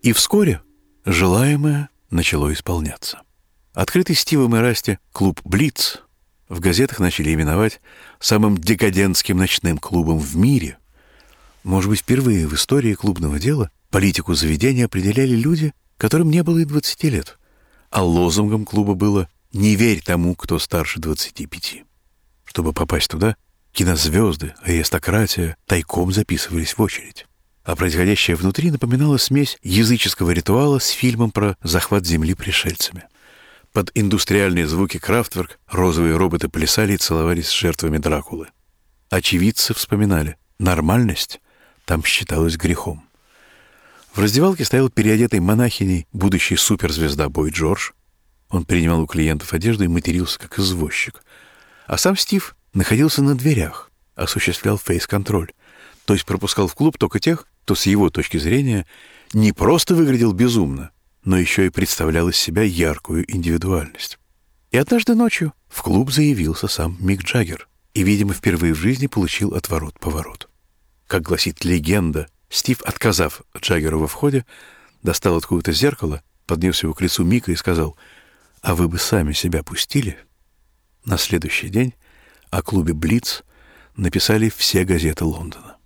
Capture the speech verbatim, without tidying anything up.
И вскоре желаемое начало исполняться. Открытый Стивом и Расти клуб «Блиц» в газетах начали именовать самым декадентским ночным клубом в мире. Может быть, впервые в истории клубного дела политику заведения определяли люди, которым не было и двадцати лет, а лозунгом клуба было «Не верь тому, кто старше двадцати пяти». Чтобы попасть туда, кинозвезды, аристократия тайком записывались в очередь. А происходящее внутри напоминало смесь языческого ритуала с фильмом про захват земли пришельцами. Под индустриальные звуки Крафтверк розовые роботы плясали и целовались с жертвами Дракулы. Очевидцы вспоминали, нормальность там считалась грехом. В раздевалке стоял переодетый монахиней будущий суперзвезда Бой Джордж. Он принимал у клиентов одежду и матерился, как извозчик. А сам Стив находился на дверях, осуществлял фейс-контроль, то есть пропускал в клуб только тех, кто с его точки зрения не просто выглядел безумно, но еще и представлял из себя яркую индивидуальность. И однажды ночью в клуб заявился сам Мик Джаггер и, видимо, впервые в жизни получил отворот-поворот. Как гласит легенда, Стив, отказав Джаггеру во входе, достал откуда-то зеркало, поднес его к лицу Мика и сказал: «А вы бы сами себя пустили?» На следующий день о клубе «Блиц» написали все газеты Лондона.